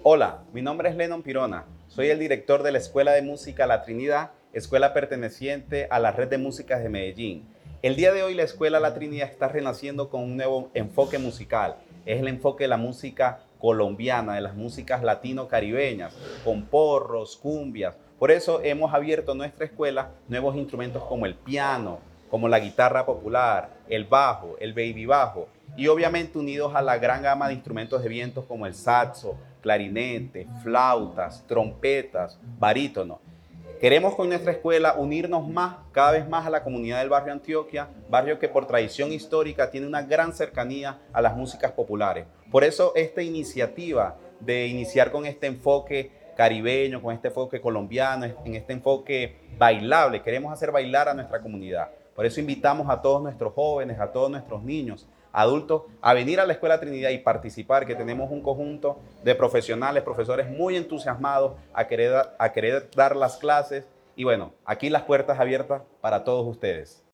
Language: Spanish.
Hola, mi nombre es Lennon Pirona. Soy el director de la Escuela de Música La Trinidad, escuela perteneciente a la Red de Músicas de Medellín. El día de hoy la Escuela La Trinidad está renaciendo con un nuevo enfoque musical. Es el enfoque de la música colombiana, de las músicas latino-caribeñas, con porros, cumbias. Por eso hemos abierto en nuestra escuela nuevos instrumentos como el piano, como la guitarra popular, el bajo, el baby bajo, y obviamente unidos a la gran gama de instrumentos de vientos como el saxo, clarinete, flautas, trompetas, barítono. Queremos con nuestra escuela unirnos cada vez más a la comunidad del barrio Antioquia, barrio que por tradición histórica tiene una gran cercanía a las músicas populares. Por eso esta iniciativa de iniciar con este enfoque caribeño, con este enfoque colombiano, en este enfoque bailable, queremos hacer bailar a nuestra comunidad. Por eso invitamos a todos nuestros jóvenes, a todos nuestros niños, adultos, a venir a la Escuela Trinidad y participar, que tenemos un conjunto de profesionales, profesores muy entusiasmados a querer dar las clases. Y bueno, aquí las puertas abiertas para todos ustedes.